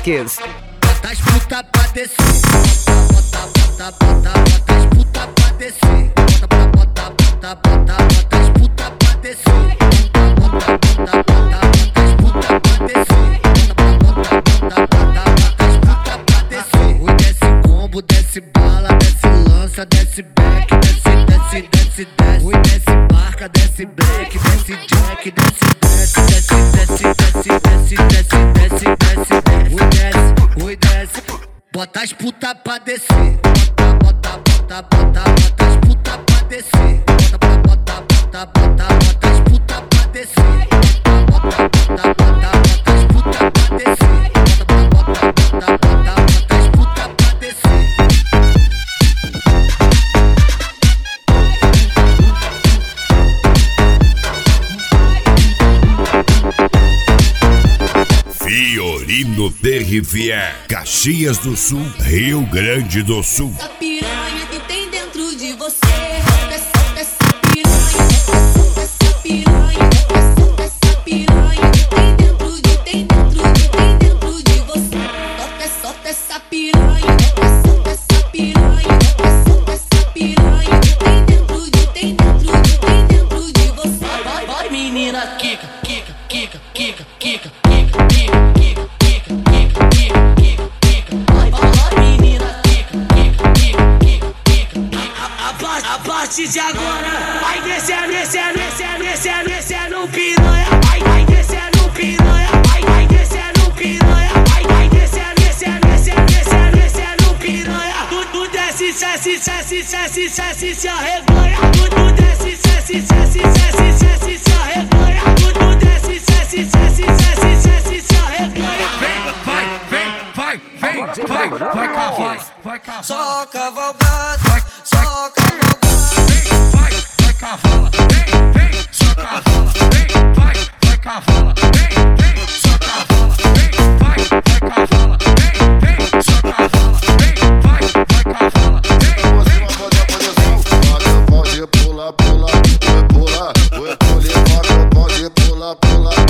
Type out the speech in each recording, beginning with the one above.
Marques. Bota as puta pra descer. Bota as puta pra descer. Bota as puta pra descer. Bota as puta pra descer. Bota as puta pra descer. Oi, desce combo, desce bala, desce lança, desce back, desce. Oi, desce marca, desce black, desce jack, desce. Oi, desce. Bota as puta pra descer. Bota as puta pra descer. Bota as puta pra descer. Bota as puta pra descer. Bota as puta pra descer. Fiorino Terrivier, Caxias do Sul, Rio Grande do Sul. Essa piranha que tem dentro de você. Essa piranha, essa piranha que tem dentro de você. Solta essa piranha, essa piranha que tem dentro de você. Vai menina, quica. A partir de agora, vai descer no piranha. Vai descer no piranha. Vai descer no piranha. Vai descer no piranha. Tu desce, se arreganha. Tu desce, se arreganha. Tu desce, se arreganha. Vai cavalo, Só cavalgada, só cavalgada. vai cavala, vem, só cavala, vai cavala, vem, só cavala, vai cavala, vem, só cavala, vai cavala, Pode pular, pode pular,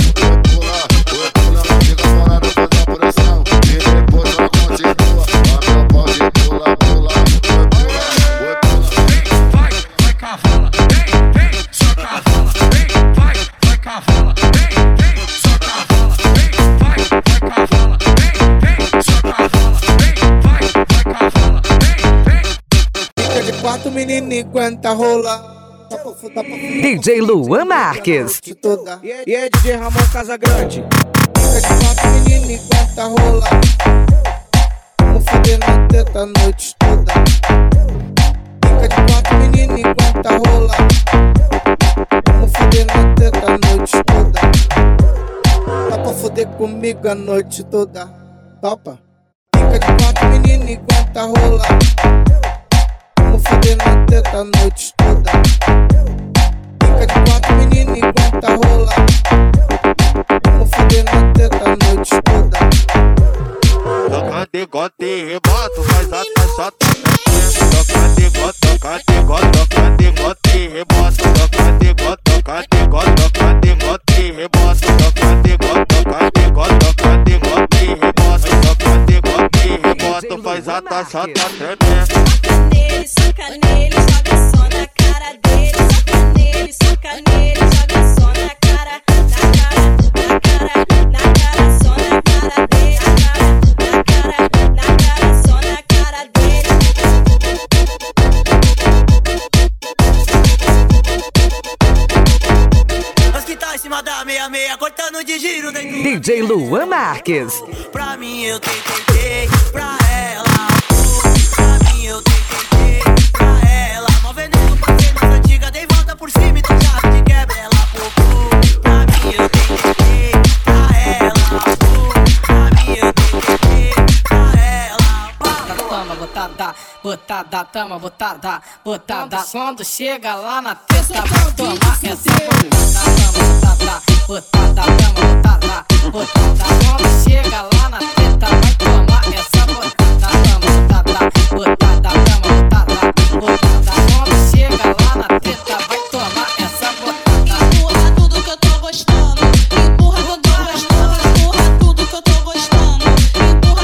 fica parado, faz a pressão e depois ela continua. Pode pular, vai cavala, vem, só cavala, vai cavala, vem, só cavala, vai cavala, vem, só cavala, vai cavala, vem. Fica de quatro, menino, enquanto rola. DJ Luan Marques. E é DJ Ramon Casagrande. Fica de quatro, menino, enquanto rola. Vamos foder na teta a noite toda. Fica de quatro, menino, enquanto rola. Vamos foder na teta a noite toda. Dá pra foder comigo a noite toda. Topa. Fica de quatro, menino, enquanto rola. Vamos foder na teta a noite toda. Fica de quatro, menino, enquanto rola. Vamos foder na teta a noite toda. toca degote e rebota, faz a taxa, toca degote e rebota, toca degote e rebota, faz a taxa, tá tremendo. Soca nele, joga só na cara dele. Soca nele, joga só na cara, só na cara dele. Na cara, só na cara dele. Os que tá em cima da 66, cortando de giro dentro. DJ Luan Marques. Pra mim eu tentei, pra ela. Pra mim eu tentei, pra ela. Mó veneno, passei nas antigas, dei volta por cima e tô chave de quebra, ela popô. Pra mim eu tentei, pra ela. Pra mim eu tentei, pra ela. Toma, botada, tama, botada. Quando chega lá na testa, vai tomar essa botada. Botada, tama, botada. Quando chega lá na testa, vai tomar essa botada. Botada, tama, botada. Quando chega lá na testa, vai tomar essa botada. Empurra tudo que eu tô gostando. Empurra tudo que eu tô gostando.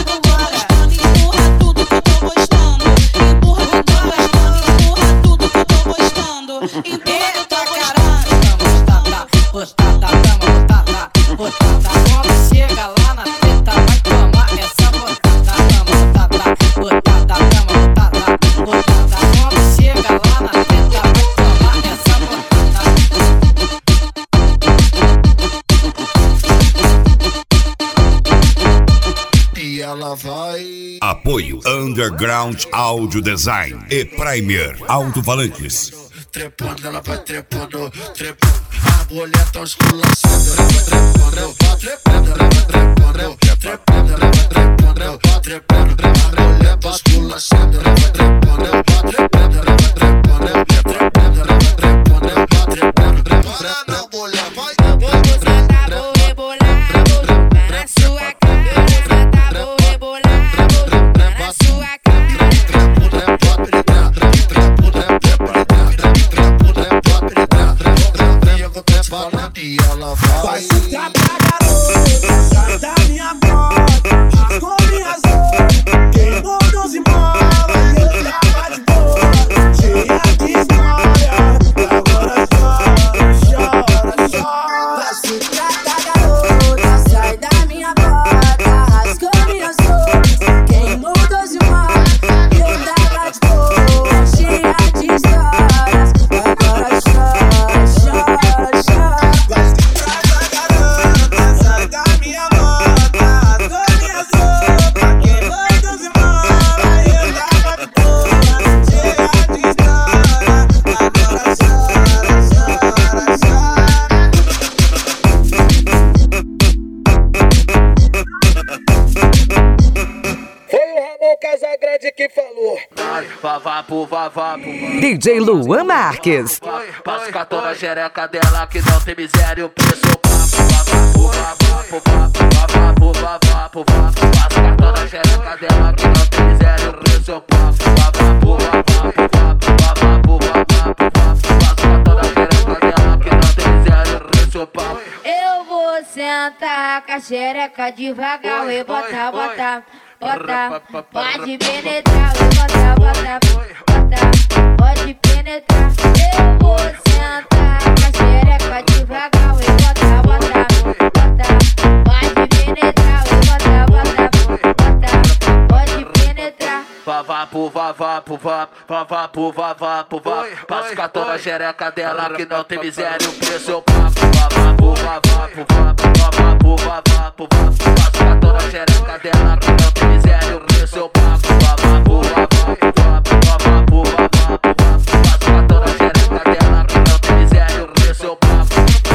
Apoio Underground Audio Design e Primer Alto-Falantes. Trepando, ela vai trepando, trepando. A mulher tá esculachando, ela vai trepando, trepando, ela vai trepando, trepando, ela vai trepando, trepando. A mulher tá esculachando, ela vai trepando, trepando, ela vai trepando, trepando, ela vai trepando, trepando. Bora não, mulher, vai. Vou sentar, vou rebolar, vou jogar na sua cara. Vou sentar, vou rebolar, vou jogar na sua cara. E ela vai sentar pra garota, sai da minha bota, com minhas roupas, queimou 12 molas, eu tava de boa, cheia de história, agora chora, chora. Vai sentar pra garota, sai da minha bota, rasgou minhas roupas, queimou 12 molas, eu tava de boa, cheia de histórias, agora chora, chora, chora. Casagrande que falou. Vavapo, vavapo. DJ Luan Marques. Passa cartão na xereca dela que não tem miséria, o preço vavapo, vavapo, vavapo, vavapo, vavapo. Passa cartão na xereca dela que não tem miséria, o preço vavapo, vavapo, vavapo, vavapo. Passa cartão na xereca dela que não tem miséria, o preço Eu vou sentar com a xereca devagar e botar, botar. Bota, pode penetrar, bota, bota, bota, pode penetrar. Eu vou sentar com a xereca devagar e bota, bota, bota, pode penetrar, bota, bota, bota, pode penetrar. Vavapo, vavapo, vavapo, vavapo, vavapo. Passa cartão na xereca dela que não tem miséria, o preço eu pago. Vavapo, vavapo, vavapo, vavapo, vavapo. Passa cartão na xereca dela que não tem miséria, o preço eu pago. Vavapo, vavapo, vavapo, vavapo. Passa cartão na xereca dela que não tem miséria, o preço eu pago.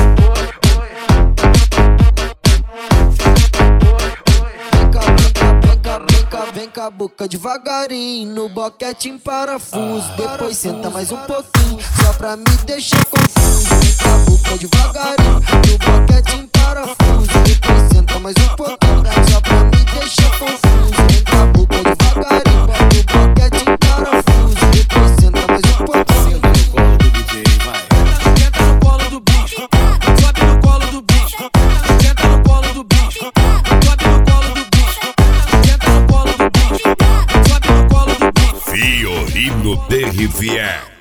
Vem com a boca devagarinho, no boquete em parafuso. Depois senta mais um pouquinho, só pra me deixar confuso. Vem com a boca devagarinho, no boquete em parafuso. Depois senta mais um pouquinho, só pra me deixar confuso. Vem com a boca devagarinho, no boquete em parafuso. Depois senta mais um pouquinho. Senta no colo do bicho, sobe no colo do bicho. Senta no colo do bicho, sobe no colo do bicho. Senta no colo do bicho, sobe no colo do bicho. Fiorino TRVE.